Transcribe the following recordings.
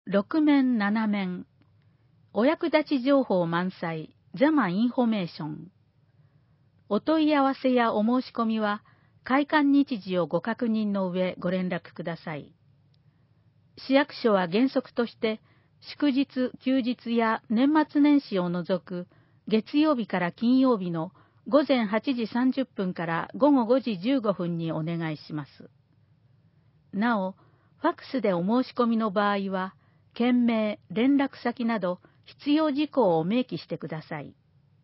6面7面。お役立ち情報満載。ザマインフォメーション。お問い合わせやお申し込みは、開館日時をご確認の上ご連絡ください。市役所は原則として、祝日、休日や年末年始を除く月曜日から金曜日の午前8時30分から午後5時15分にお願いします。なお、ファックスでお申し込みの場合は、件名、連絡先など必要事項を明記してください。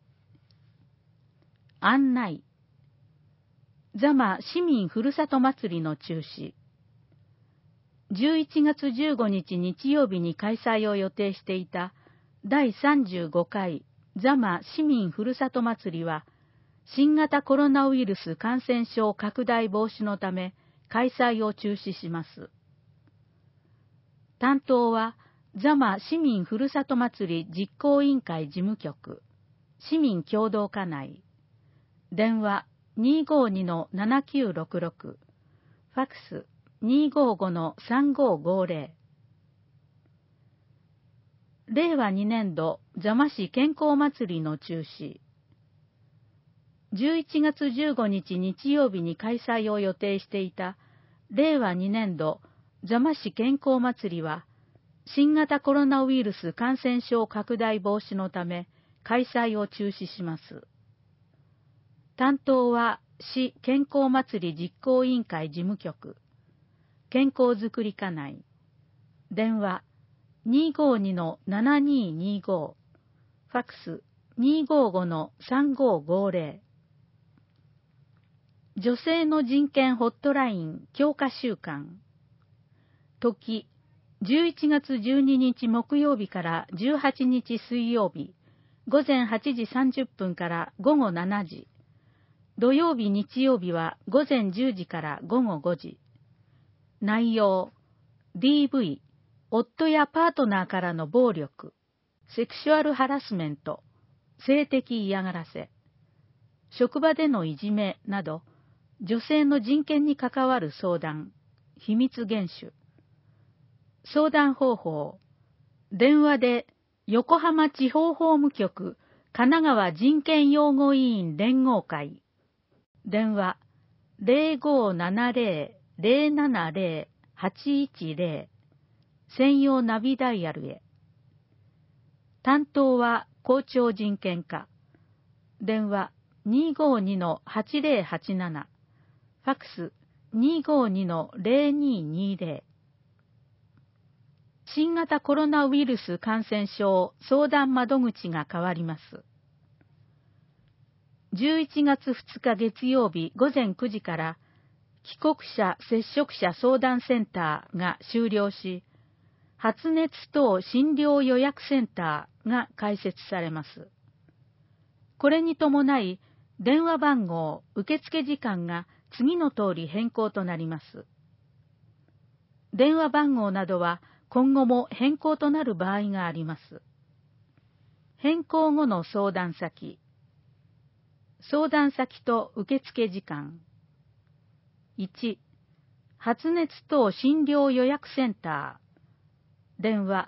案内。ザマ市民ふるさと祭りの中止。11月15日日曜日に開催を予定していた第35回ザマ市民ふるさと祭りは、新型コロナウイルス感染症拡大防止のため開催を中止します。担当はザマ市民ふるさと祭り実行委員会事務局、市民協同課内。電話 252-7966、ファックス 255-3550。令和2年度座間市健康祭りの中止。11月15日日曜日に開催を予定していた令和2年度座間市健康祭りは、新型コロナウイルス感染症拡大防止のため開催を中止します。担当は市健康祭り実行委員会事務局、健康づくり課内。電話 252-7225、ファックス 255-3550。女性の人権ホットライン強化週間。時、11月12日木曜日から18日水曜日、午前8時30分から午後7時。土曜日日曜日は午前10時から午後5時。内容、DV、夫やパートナーからの暴力、セクシュアルハラスメント、性的嫌がらせ、職場でのいじめなど、女性の人権に関わる相談、秘密厳守。相談方法、電話で横浜地方法務局神奈川人権擁護委員連合会。電話 0570-070-810、専用ナビダイヤルへ。担当は校長人権課。電話 252-8087、ファックス 252-0220。新型コロナウイルス感染症相談窓口が変わります。11月2日月曜日午前9時から帰国者接触者相談センターが終了し、発熱等診療予約センターが開設されます。これに伴い、電話番号、受付時間が次の通り変更となります。電話番号などは今後も変更となる場合があります。変更後の相談先。相談先と受付時間。1、発熱等診療予約センター。電話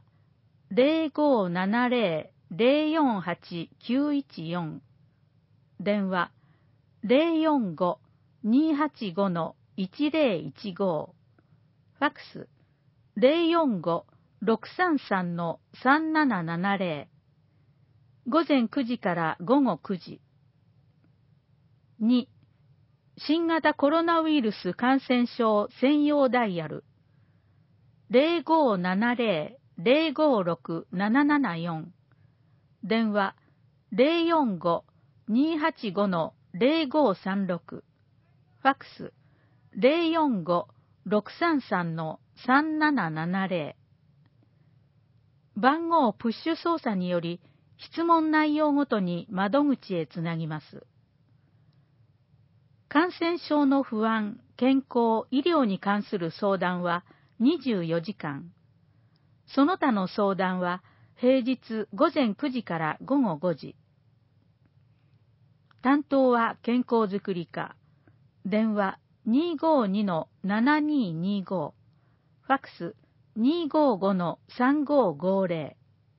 0570-048-914。電話 045-285-1015。ファックス 045-633-3770。午前9時から午後9時。2、新型コロナウイルス感染症専用ダイヤル 0570-056-774。電話 045-285-0536。ファックス 045-633-3770。番号プッシュ操作により質問内容ごとに窓口へつなぎます。感染症の不安、健康、医療に関する相談は24時間。その他の相談は平日午前9時から午後5時。担当は健康づくり課。電話 252-7225。ファックス 255-3550。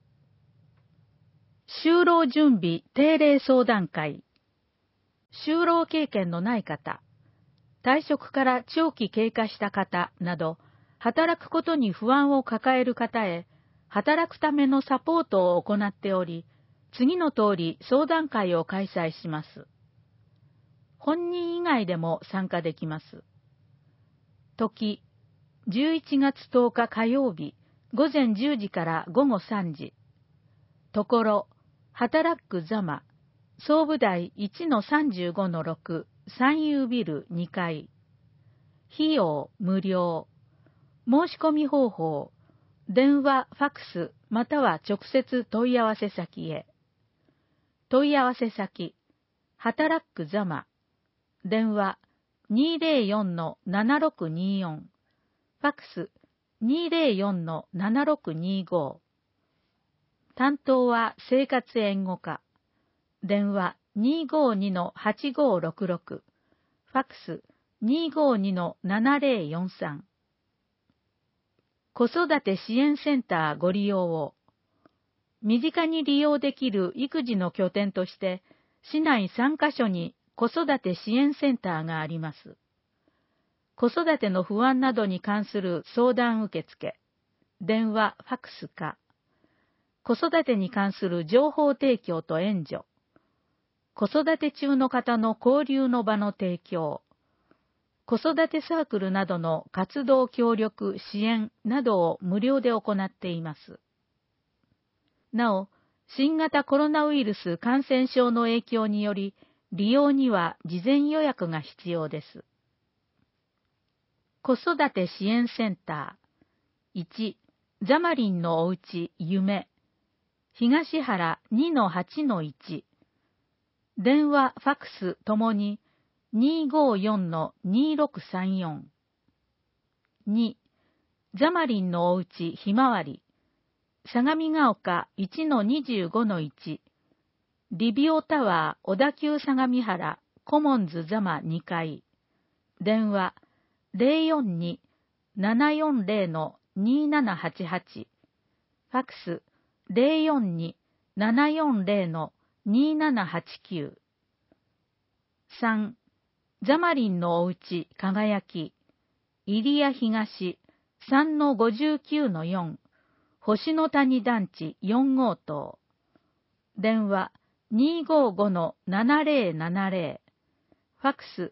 就労準備定例相談会。就労経験のない方、退職から長期経過した方など、働くことに不安を抱える方へ、働くためのサポートを行っており、次の通り相談会を開催します。本人以外でも参加できます。時、11月10日火曜日、午前10時から午後3時。ところ、働くざま、総武台 1-35-6 三遊ビル2階。費用無料。申し込み方法、電話、ファックス、または直接問い合わせ先へ。問い合わせ先、働くざま。電話 204-7624。ファックス 204-7625。担当は生活援護課。電話 252-8566。ファックス 252-7043。子育て支援センターご利用を。身近に利用できる育児の拠点として、市内3カ所に子育て支援センターがあります。子育ての不安などに関する相談受付、電話、ファックスか、子育てに関する情報提供と援助、子育て中の方の交流の場の提供、子育てサークルなどの活動協力支援などを無料で行っています。なお、新型コロナウイルス感染症の影響により、利用には事前予約が必要です。子育て支援センター。1、ザマリンのおうち夢。東原 2-8-1。電話、ファックスともに 254-2634。2、ザマリンのおうちひまわり。相模が丘 1-25-1。リビオタワー小田急相模原コモンズザマ2階。電話 042-740-2788。ファックス 042-740-2789。3. ザマリンのおうち輝き。入谷東 3-59-4。星の谷団地4号棟。電話 255-7070。ファックス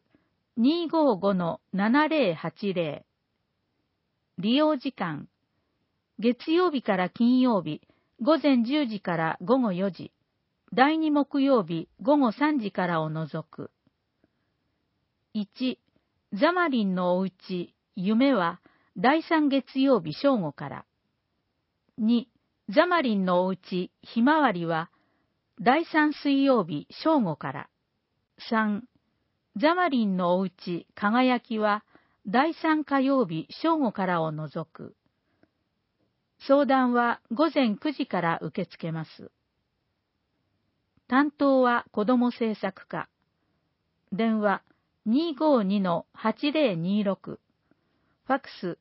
255-7080。利用時間。月曜日から金曜日、午前10時から午後4時。第2木曜日、午後3時からを除く。1、ザマリンのおうち、夢は、第3月曜日正午から。2、ザマリンのおうち、ひまわりは、第3水曜日正午から。3、ザマリンのおうち、輝きは、第3火曜日正午からを除く。相談は午前9時から受け付けます。担当は子ども政策課。電話 252-8026。ファックス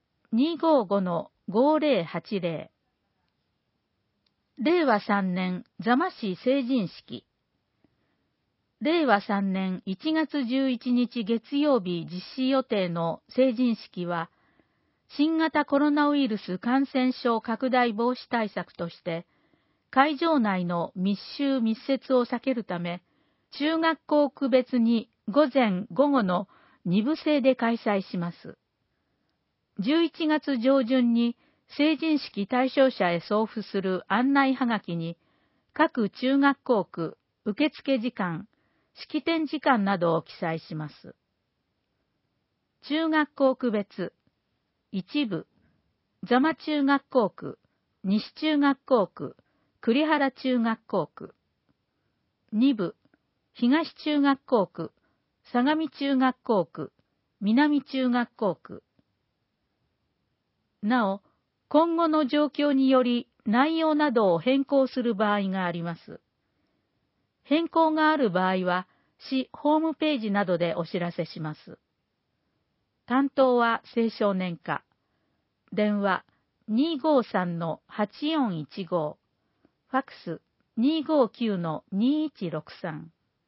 255-5080。令和3年座間市成人式。令和3年1月11日月曜日実施予定の成人式は、新型コロナウイルス感染症拡大防止対策として、会場内の密集密接を避けるため、中学校区別に午前午後の2部制で開催します。11月上旬に成人式対象者へ送付する案内はがきに、各中学校区、受付時間、式典時間などを記載します。中学校区別。一部、座間中学校区、西中学校区、栗原中学校区。二部、東中学校区、相模中学校区、南中学校区。なお、今後の状況により内容などを変更する場合があります。変更がある場合は、市ホームページなどでお知らせします。担当は青少年課。電話 253-8415、ファックス259-2163。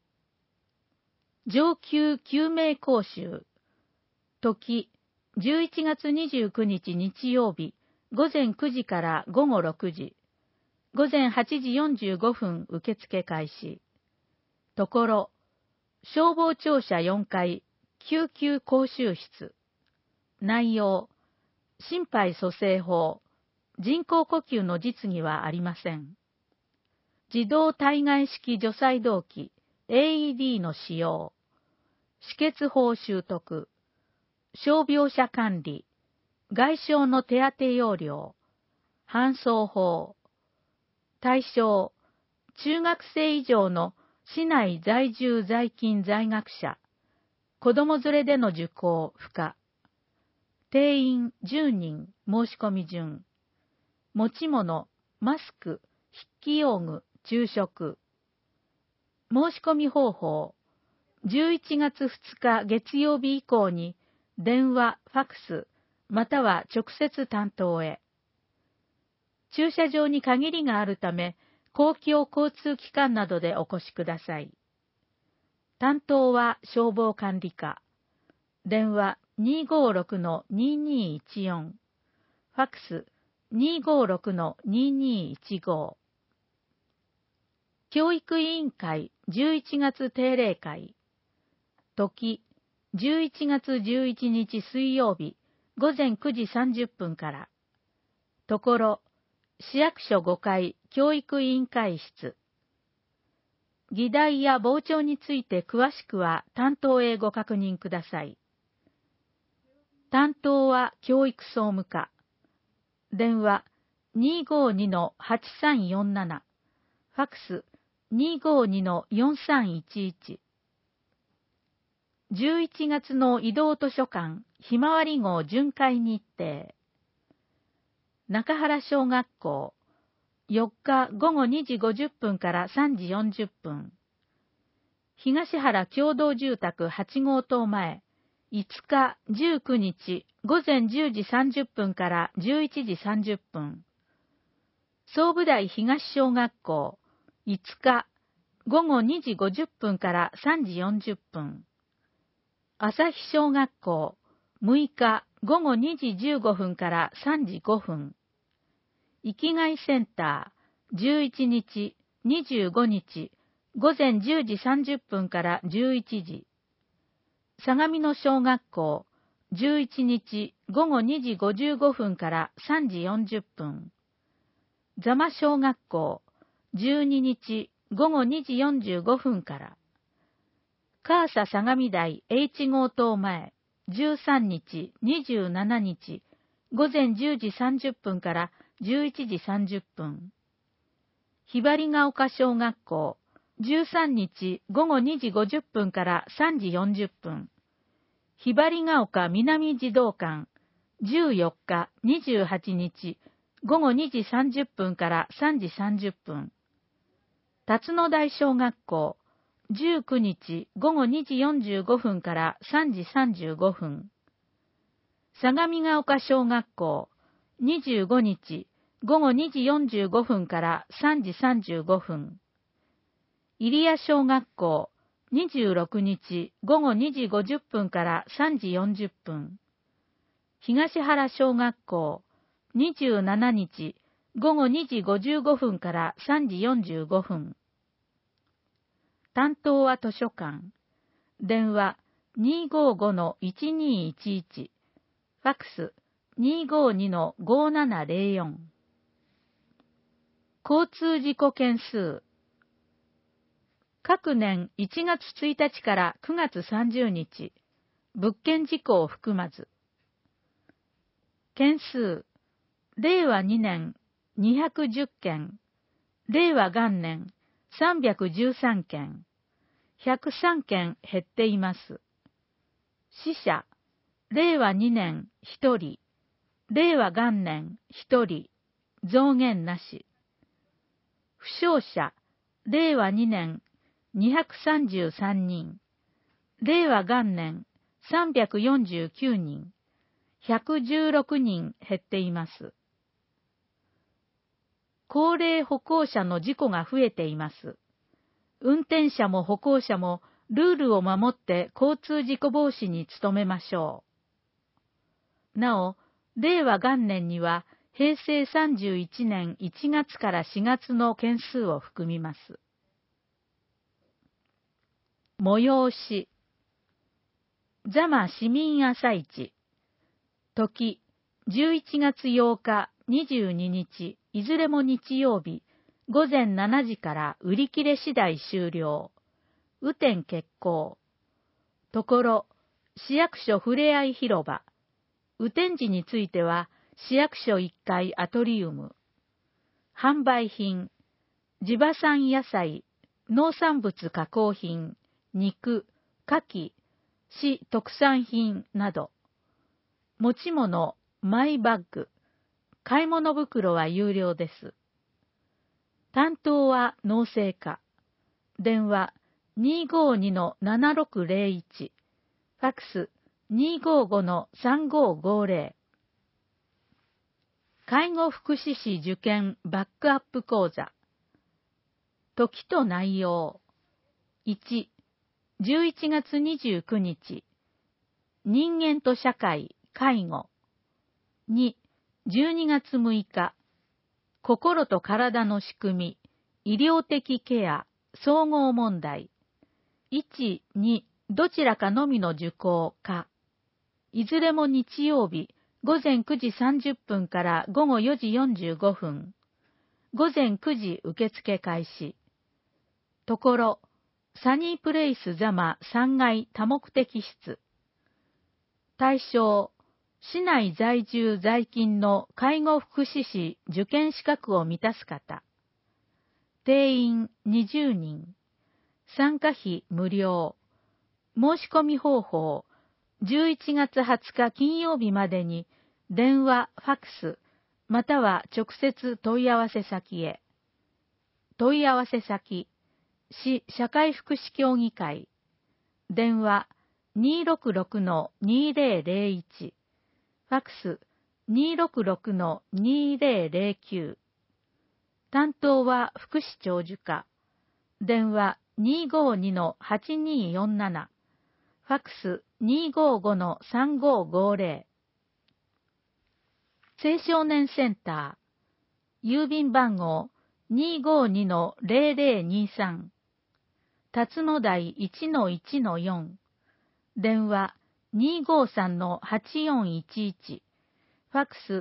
上級救命講習。時、11月29日日曜日、午前9時から午後6時。午前8時45分受付開始。ところ、消防庁舎4階、救急講習室。内容、心肺蘇生法、人工呼吸の実技はありません。自動体外式除細動器、AED の使用。止血法習得。傷病者管理。外傷の手当要領。搬送法。対象、中学生以上の市内在住在勤在学者。子供連れでの受講不可。定員10人申し込み順。持ち物、マスク、筆記用具、昼食。申し込み方法。11月2日月曜日以降に電話、ファックス、または直接担当へ。駐車場に限りがあるため、公共交通機関などでお越しください。担当は消防管理課。電話256-2214。ファックス256-2215。教育委員会11月定例会。時、11月11日水曜日、午前9時30分から。ところ、市役所5階教育委員会室。議題や傍聴について詳しくは担当へご確認ください。担当は教育総務課。電話252-8347。ファックス252-4311。11月の移動図書館ひまわり号巡回日程。中原小学校4日午後2時50分から3時40分。東原共同住宅8号棟前5日19日午前10時30分から11時30分。総武台東小学校5日午後2時50分から3時40分。朝日小学校6日午後2時15分から3時5分。生きがいセンター11日、25日午前10時30分から11時。相模野小学校11日午後2時55分から3時40分。座間小学校12日午後2時45分から。カーサ相模台 H 号棟前13日、27日午前10時30分から11時30分。ひばりが丘小学校13日午後2時50分から3時40分。ひばりが丘南児童館14日、28日午後2時30分から3時30分。辰野台小学校19日午後2時45分から3時35分。相模が丘小学校25日午後2時45分から3時35分。入谷小学校26日午後2時50分から3時40分。東原小学校27日午後2時55分から3時45分。担当は図書館。電話255-1211。ファックス252-5704。交通事故件数。各年1月1日から9月30日、物件事項を含まず。件数、令和2年210件、令和元年313件、103件減っています。死者、令和2年1人、令和元年1人、増減なし。負傷者、令和2年233人、令和元年349人、116人減っています。 高齢歩行者の事故が増えています。運転者も歩行者もルールを守って交通事故防止に努めましょう。なお、令和元年には平成31年1月から4月の件数を含みます。催し。座間市民朝市。時、11月8日、22日、いずれも日曜日、午前7時から売り切れ次第終了。雨天決行。ところ、市役所ふれあい広場。雨天時については、市役所1階アトリウム。販売品、地場産野菜、農産物加工品、肉、牡蠣、市特産品など。持ち物、マイバッグ、買い物袋は有料です。担当は農政課。電話 252-7601、ファックス 255-3550。介護福祉士受験バックアップ講座。時と内容。1、11月29日。人間と社会、介護。2、12月6日。心と体の仕組み、医療的ケア、総合問題。1、2、どちらかのみの受講か。いずれも日曜日、午前9時30分から午後4時45分。午前9時受付開始。ところ、サニープレイス座間3階多目的室。対象、市内在住在勤の介護福祉士受験資格を満たす方。定員20人。参加費無料。申し込み方法、11月20日金曜日までに電話、ファックス、または直接問い合わせ先へ。問い合わせ先、市社会福祉協議会。電話 266-2001。ファックス 266-2009。担当は福祉長寿課。電話 252-8247。ファックス 255-3550。青少年センター。郵便番号 252-0023。辰野台 1-1-4。電話 253-8411。ファックス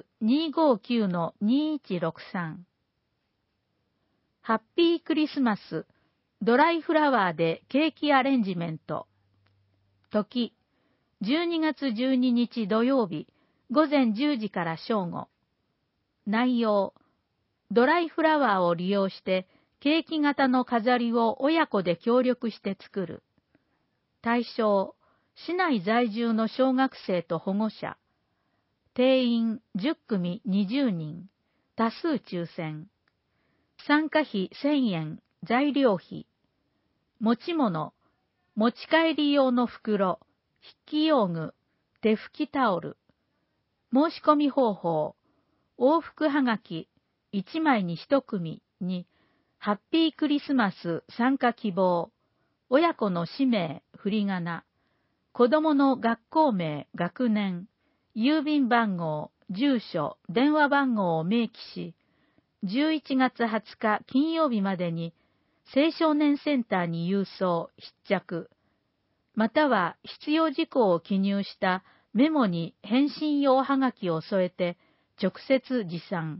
259-2163。ハッピークリスマス、ドライフラワーでケーキアレンジメント。時、12月12日土曜日、午前10時から正午。内容、ドライフラワーを利用してケーキ型の飾りを親子で協力して作る。対象、市内在住の小学生と保護者。定員10組20人。多数抽選。参加費1000円。材料費。持ち物。持ち帰り用の袋。筆記用具。手拭きタオル。申し込み方法。往復はがき。1枚に1組に、ハッピークリスマス参加希望。親子の氏名、振り仮名。子供の学校名、学年。郵便番号、住所、電話番号を明記し、11月20日金曜日までに青少年センターに郵送、必着、または必要事項を記入したメモに返信用はがきを添えて直接持参。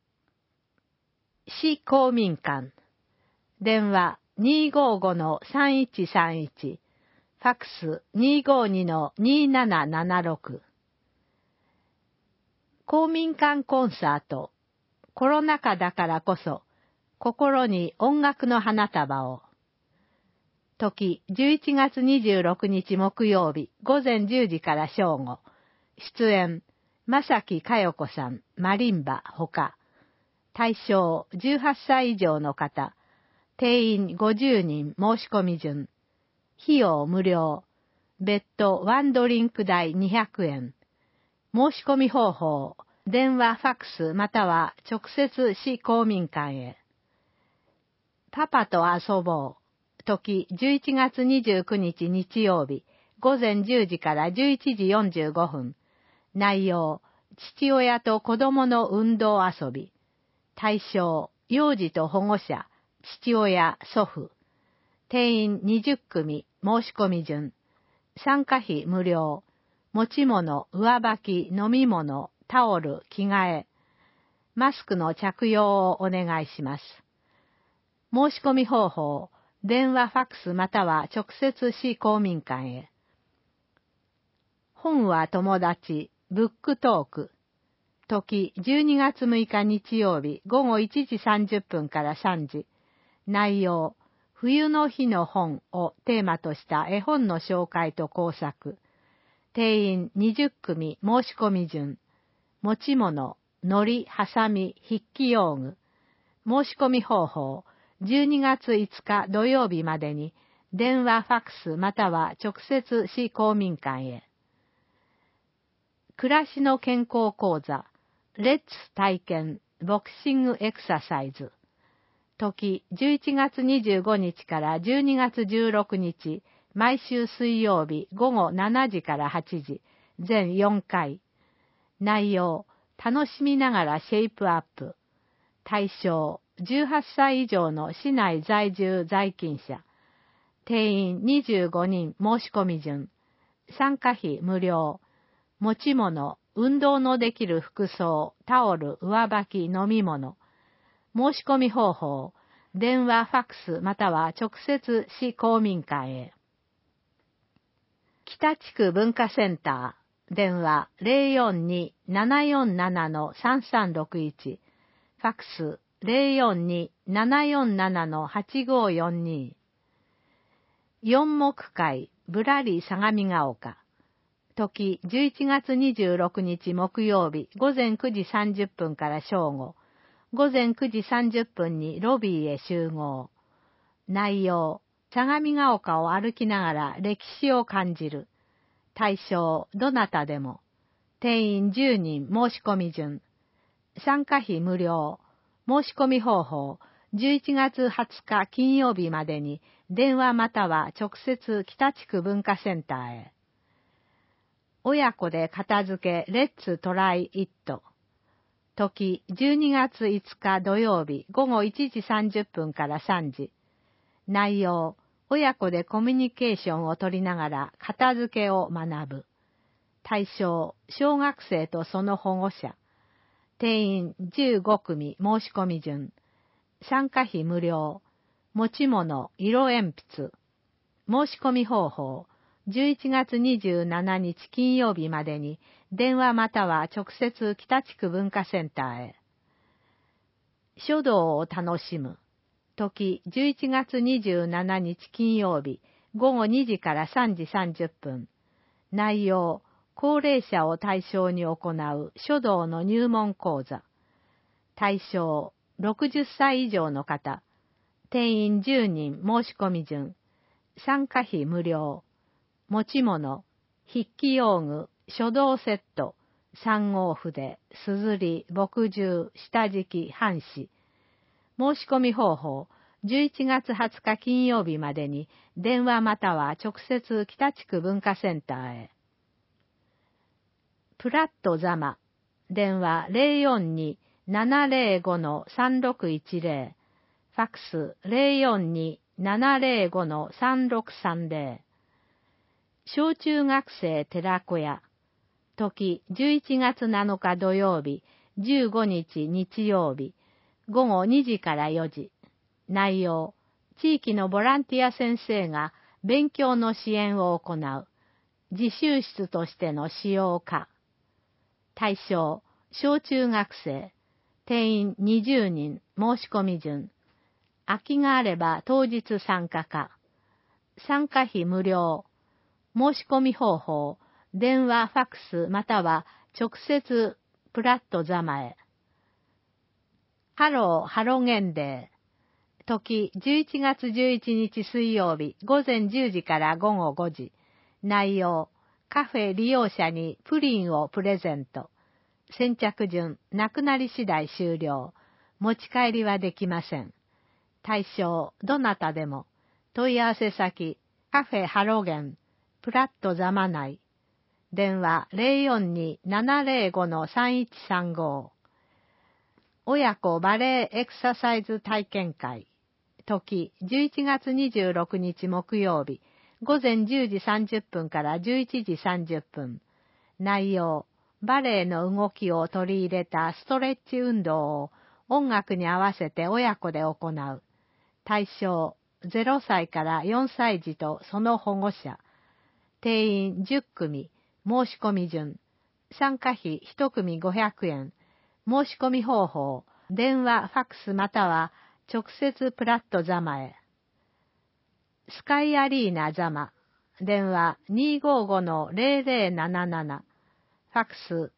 市公民館。電話 255-3131。ファックス 252-2776。公民館コンサート。コロナ禍だからこそ、心に音楽の花束を。時、11月26日木曜日、午前10時から正午。出演、正木佳代子さん、マリンバ、ほか。対象、18歳以上の方。定員50人申し込み順。費用無料。別途ワンドリンク代200円。申し込み方法、 電話ファックスまたは直接市公民館へ。パパと遊ぼう。時11月29日日曜日、午前10時から11時45分。内容、父親と子供の運動遊び。対象、幼児と保護者、父親、祖父。定員20組、申し込み順。参加費無料。持ち物、上履き、飲み物、タオル、着替え。マスクの着用をお願いします。申し込み方法、電話ファックスまたは直接市公民館へ。本は友達、ブックトーク。時12月6日日曜日午後1時30分から3時。内容、冬の日の本をテーマとした絵本の紹介と工作。定員20組申し込み順。持ち物、糊、ハサミ、筆記用具。申し込み方法、12月5日土曜日までに電話ファックスまたは直接市公民館へ。暮らしの健康講座、レッツ体験ボクシングエクササイズ。時11月25日から12月16日、毎週水曜日午後7時から8時、全4回。内容、楽しみながらシェイプアップ。対象、18歳以上の市内在住在勤者。定員25人申し込み順。参加費無料。持ち物、運動のできる服装、タオル、上履き、飲み物。申し込み方法、電話ファックスまたは直接市公民館へ。北地区文化センター、電話 042-747-3361、ファックス 042-747-8542。四目会ぶらり相模が丘。時11月26日木曜日午前9時30分から正午。午前9時30分にロビーへ集合。内容、相模が丘を歩きながら歴史を感じる。対象、どなたでも。定員10人申し込み順。参加費無料。申し込み方法、11月20日金曜日までに電話または直接北地区文化センターへ。親子で片付けレッツトライイット。時12月5日土曜日午後1時30分から3時。内容、親子でコミュニケーションを取りながら片付けを学ぶ。対象、小学生とその保護者。定員15組申し込み順。参加費無料。持ち物、色鉛筆。申し込み方法、11月27日金曜日までに電話または直接北地区文化センターへ。書道を楽しむ。時11月27日金曜日午後2時から3時30分。内容、高齢者を対象に行う書道の入門講座。対象、60歳以上の方。定員10人申し込み順。参加費無料。持ち物、筆記用具、書道セット、3号筆、すずり、墨汁、下敷き、半紙。申し込み方法、11月20日金曜日までに電話または直接北地区文化センターへ。プラットザマ、電話 042-705-3610、ファックス 042-705-3630。小中学生寺子屋。時11月7日土曜日、15日日曜日、午後2時から4時。内容、地域のボランティア先生が勉強の支援を行う。自習室としての使用可。対象、小中学生。定員20人、申し込み順。空きがあれば当日参加可。参加費無料。申し込み方法、電話、ファックスまたは直接プラットザマへ。ハロー、ハロゲンデー。時11月11日水曜日午前10時から午後5時。内容、カフェ利用者にプリンをプレゼント。 先着順、なくなり次第終了。持ち帰りはできません。対象、どなたでも。問い合わせ先、カフェハロゲン、プラットザマ内。電話 042-705-3135。親子バレエエクササイズ体験会。時、11月26日木曜日、午前10時30分から11時30分。内容、バレエの動きを取り入れたストレッチ運動を音楽に合わせて親子で行う。対象、0歳から4歳児とその保護者。定員10組、申し込み順。参加費1組500円。申し込み方法、電話、ファックスまたは直接プラットザマへ。スカイアリーナザマ。電話 255-0077。ファックス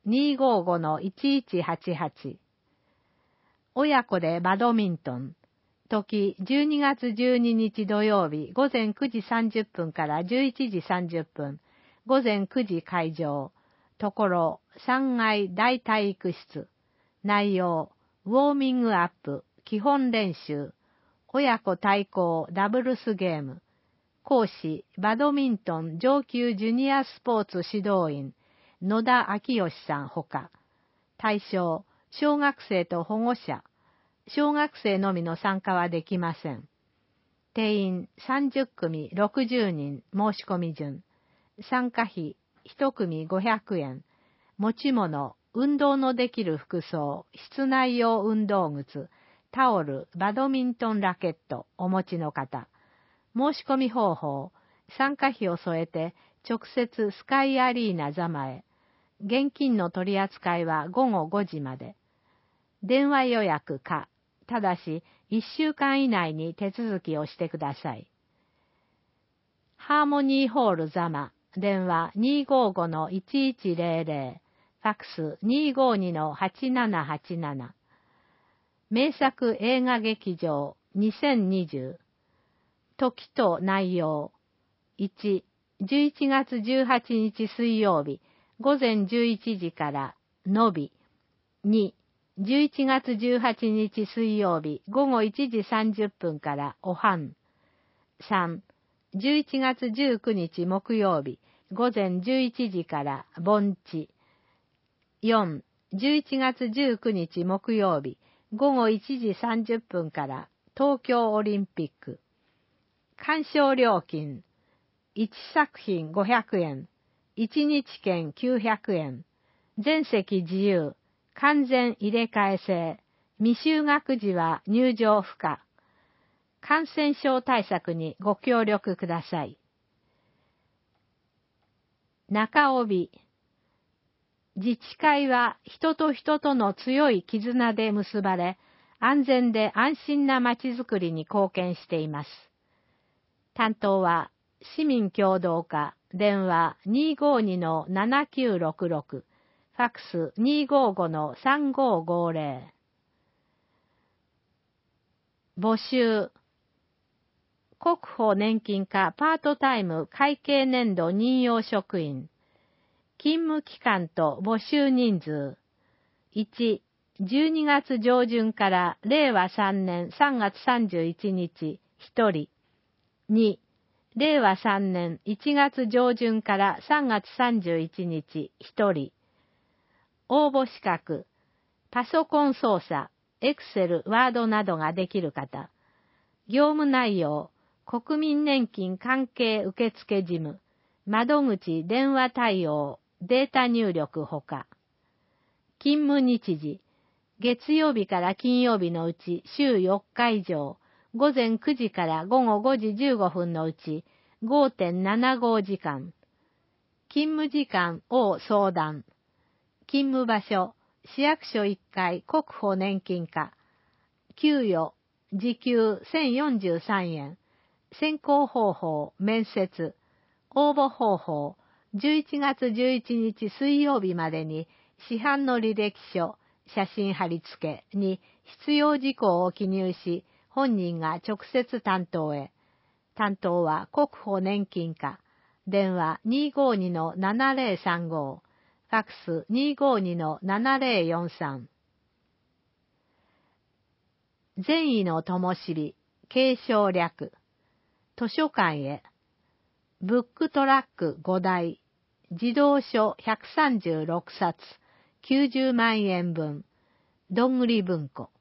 255-1188。親子でバドミントン。時12月12日土曜日午前9時30分から11時30分。午前9時会場。ところ3階大体育室。内容、ウォーミングアップ、基本練習。親子対抗ダブルスゲーム。講師、バドミントン上級ジュニアスポーツ指導員、野田明義さんほか。対象、小学生と保護者。小学生のみの参加はできません。定員30組60人申し込み順。参加費1組500円。持ち物、運動のできる服装、室内用運動靴、タオル、バドミントンラケットお持ちの方。申し込み方法、参加費を添えて直接スカイアリーナザマへ。現金の取り扱いは午後5時まで。電話予約か、ただし1週間以内に手続きをしてください。ハーモニーホールザマ、電話 255-1100。ファックス 252-8787。名作映画劇場2020。時と内容。1、11月18日水曜日午前11時からのび。2、11月18日水曜日午後1時30分からおはん。3、11月19日木曜日午前11時から盆地。4、11月19日木曜日午後1時30分から東京オリンピック。鑑賞料金、1作品500円、1日券900円、全席自由、完全入れ替え制、未就学時は入場不可。感染症対策にご協力ください。中帯。自治会は人と人との強い絆で結ばれ、安全で安心なまちづくりに貢献しています。担当は市民協働課、電話 252-7966、ファックス 255-3550。募集。国保年金課パートタイム会計年度任用職員。勤務期間と募集人数。1、12月上旬から令和3年3月31日1人。2、令和3年1月上旬から3月31日1人。応募資格、パソコン操作、エクセル、ワードなどができる方。業務内容、国民年金関係受付事務、窓口電話対応、データ入力ほか。勤務日時、月曜日から金曜日のうち週4日以上、午前9時から午後5時15分のうち 5.75 時間。勤務時間を相談。勤務場所、市役所1階国保年金課。給与、時給1043円。選考方法、面接。応募方法、11月11日水曜日までに市販の履歴書、写真貼り付けに必要事項を記入し、本人が直接担当へ。担当は国保年金課。電話 252-7035。フファックス 252-7043。善意の灯火、継承略。図書館へ。ブックトラック5台。児童書136冊。90万円分。どんぐり文庫。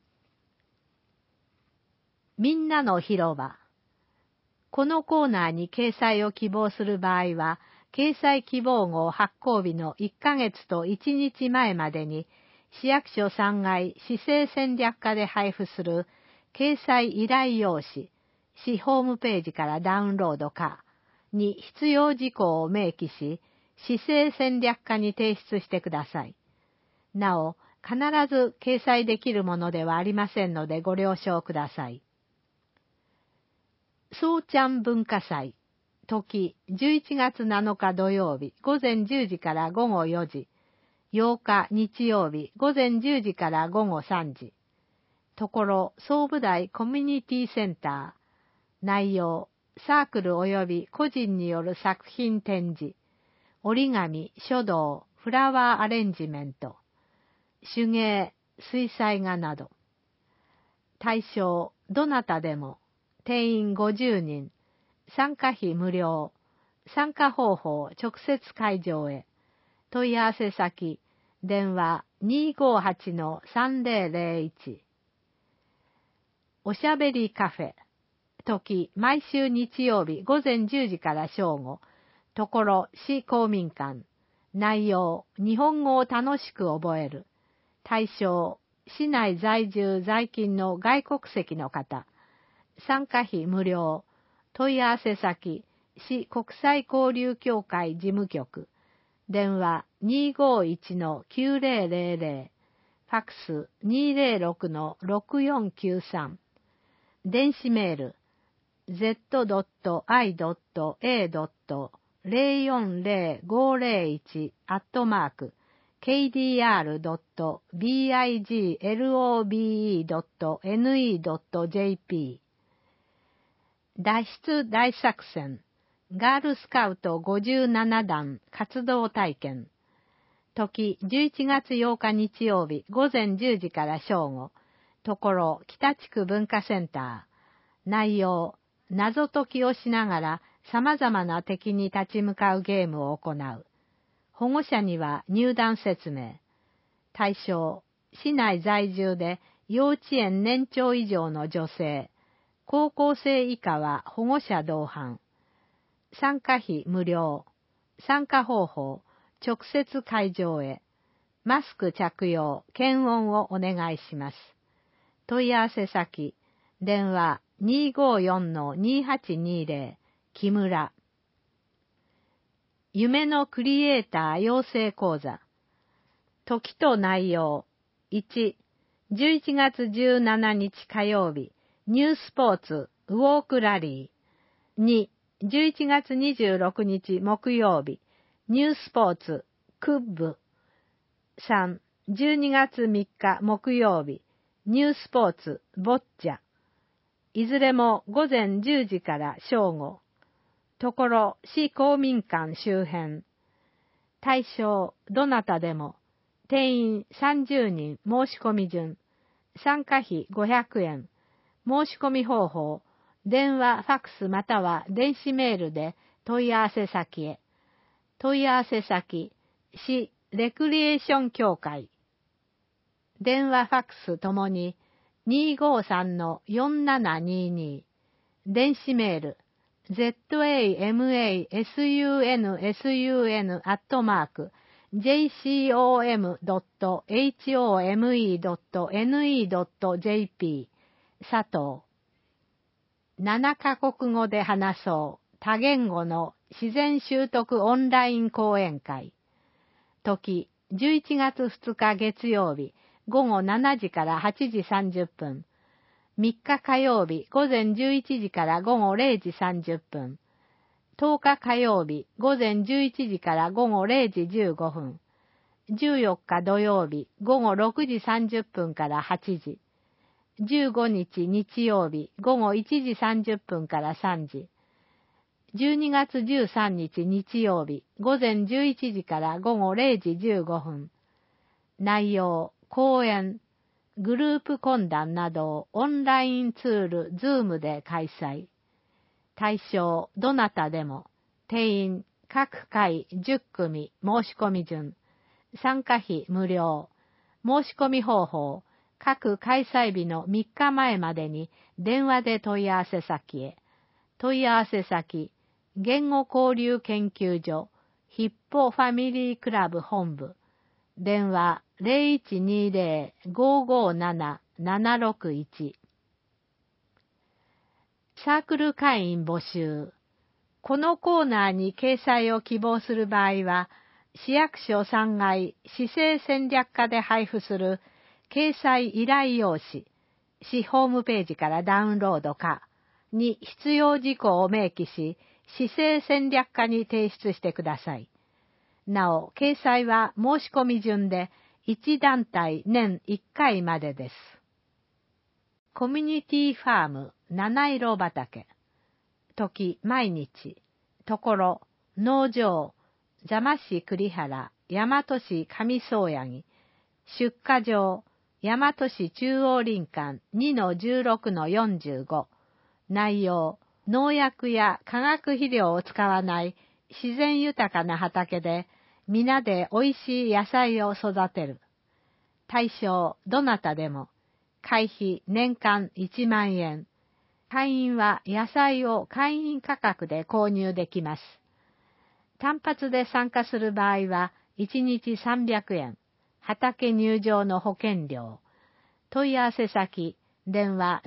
みんなの広場。このコーナーに掲載を希望する場合は、掲載希望号発行日の1ヶ月と1日前までに、市役所3階市政戦略課で配布する掲載依頼用紙、市ホームページからダウンロードかに必要事項を明記し、市政戦略課に提出してください。なお、必ず掲載できるものではありませんのでご了承ください。そうちゃん文化祭。時、11月7日土曜日、午前10時から午後4時。8日日曜日、午前10時から午後3時。ところ、総武大コミュニティセンター。内容、サークル及び個人による作品展示。折り紙、書道、フラワーアレンジメント。手芸、水彩画など。対象、どなたでも。定員50人。参加費無料。参加方法、直接会場へ。問い合わせ先、電話 258-3001。おしゃべりカフェ。時、毎週日曜日午前10時から正午。ところ、市公民館。内容、日本語を楽しく覚える。対象、市内在住在勤の外国籍の方。参加費無料。問い合わせ先、市国際交流協会事務局。電話 251-9000。ファックス 206-6493。電子メール z.i.a.40501@kdr.biglobe.ne.jp。 脱出大作戦。ガールスカウト57団活動体験。時、11月8日日曜日午前10時から正午。ところ、北地区文化センター。内容、謎解きをしながら様々な敵に立ち向かうゲームを行う。保護者には入団説明。対象、市内在住で幼稚園年長以上の女性。高校生以下は保護者同伴。参加費無料。参加方法、直接会場へ。マスク着用、検温をお願いします。問い合わせ先、電話 254-2820、木村。夢のクリエイター養成講座。時と内容。1、11月17日火曜日、ニュースポーツ、ウォークラリー。2、11月26日木曜日、ニュースポーツ、クッブ。3、12月3日木曜日、ニュースポーツ、ボッチャ。いずれも午前10時から正午。ところ、市公民館周辺。対象、どなたでも。定員30人申し込み順。参加費500円。申し込み方法。電話、ファックスまたは電子メールで問い合わせ先へ。問い合わせ先、市レクリエーション協会。電話、ファックスともに 253-4722。電子メール、zamasune.jcom.home.ne.jp。佐藤。7カ国語で話そう。多言語の自然習得オンライン講演会。時、11月2日月曜日、午後7時から8時30分。3日火曜日、午前11時から午後0時30分。10日火曜日、午前11時から午後0時15分。14日土曜日、午後6時30分から8時。15日日曜日、午後1時30分から3時。 12月13日日曜日、午前11時から午後0時15分。内容、講演、グループ懇談などをオンラインツール、Zoom で開催。対象、どなたでも、定員、各回10組、申し込み順。参加費無料。申し込み方法、各開催日の3日前までに電話で問い合わせ先へ。問い合わせ先、言語交流研究所、ヒッポファミリークラブ本部。電話 0120-557-761。サークル会員募集。このコーナーに掲載を希望する場合は、市役所3階市政戦略課で配布する掲載依頼用紙、市ホームページからダウンロードかに必要事項を明記し、市政戦略課に提出してください。なお、掲載は申し込み順で1団体年1回までです。コミュニティファーム七色畑。時毎日。ところ農場。座間市栗原、大和市上総八木。出荷場。大和市中央林間 2-16-45。内容。農薬や化学肥料を使わない自然豊かな畑で皆でおいしい野菜を育てる。対象、どなたでも。会費年間1万円。会員は野菜を会員価格で購入できます。単発で参加する場合は1日300円。畑入場の保険料。問い合わせ先、電話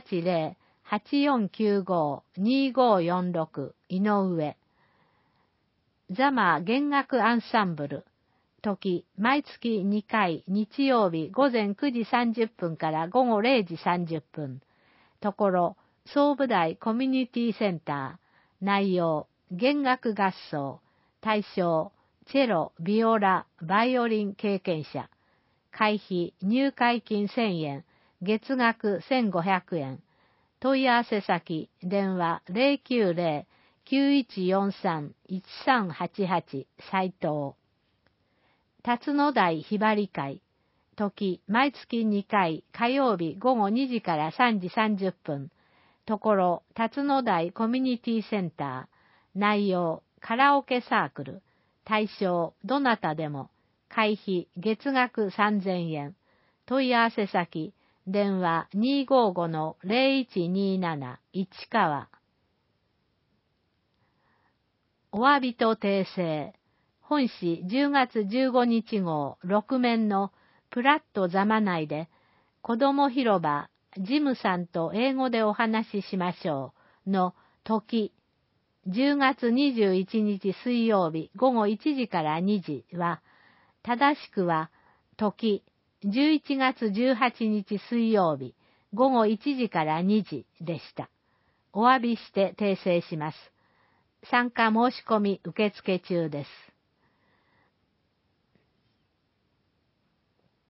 080-8495-2546 井上。座間弦楽アンサンブル。時、毎月2回日曜日午前9時30分から午後0時30分。ところ、総武大コミュニティセンター。内容、弦楽合奏。対象、チェロ、ビオラ、バイオリン経験者。会費、入会金1000円。月額1500円。問い合わせ先、電話 090-9143-1388 斉藤。辰野台ひばり会。時、毎月2回火曜日午後2時から3時30分。ところ、辰野台コミュニティセンター。内容、カラオケサークル。対象、どなたでも。会費、月額3000円。問い合わせ先、電話 255-0127 市川。お詫びと訂正。本誌10月15日号6面のプラット座間内で、子ども広場、ジムさんと英語でお話ししましょうの時、10月21日水曜日午後1時から2時は、正しくは時、11月18日水曜日午後1時から2時でした。お詫びして訂正します。参加申し込み受付中です。